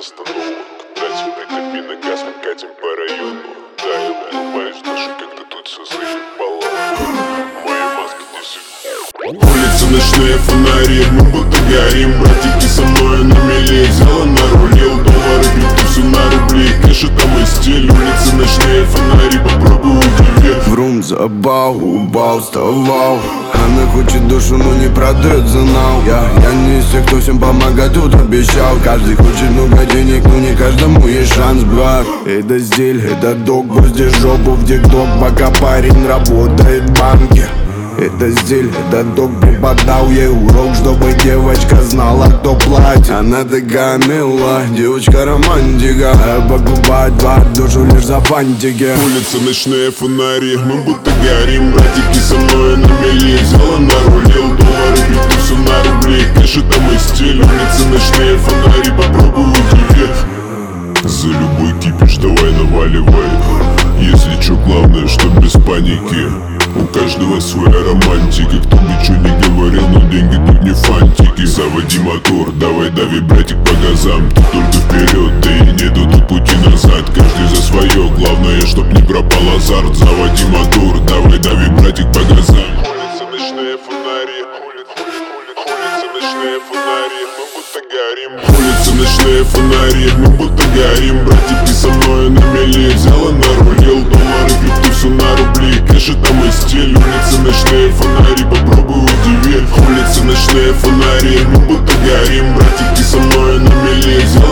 остановок. Дайте прикрепи на газ, мы катим по району. Да, я понимаю, что как-то тут все заебало. Мои маски здесь. Улицы, ночные фонари, мы будто горим. Братики со мной на мели, взяла нарулил. Доллары, крипту, все на рубли, кэш это мой стиль. Улицы, ночные фонари, попробуй удиви. Врум забал, убал, вставал. Она хочет душу, но не продает за нал. Я не из тех, кто всем помогать тут обещал. Каждый хочет много денег, но не каждому есть шанс, брат. Это стиль, это дог, бросьте жопу в тик-ток, пока парень работает в банке. Это стиль, это дог, преподал ей урок, чтобы девочка знала, кто платит. Она такая милая, девочка романтика, покупает душу лишь за фантики. Улицы, ночные фонари, мы будто горим. Братики со мной на мели, взяла нарулил. Доллары, крипту, все на рубли, кэш это мой стиль. Улицы, ночные фонари, попробуй удиви. За любой кипиш давай наваливай. Если чё, главное, что без паники. У каждого своя романтика. Кто бы чё не говорил, но деньги тут не фантики. Заводи мотор, давай дави, братик, по газам. Ты только вперед, да и нету тут пути назад. Каждый за свое, главное, чтоб не пропал азарт. Заводи мотор, давай дави, братик, по газам. Улицы, ночные фонари, улицы, ночные фонари, мы будто горим. Улицы, ночные фонари, мы будто горим. Братики со мной на мели, взяла нарулил. Доллары, крипту, все на рубли, кэш это мой стиль. Улицы, ночные фонари, попробуй удиви. Улицы, ночные фонари, мы будто горим. Братики со мной на мели,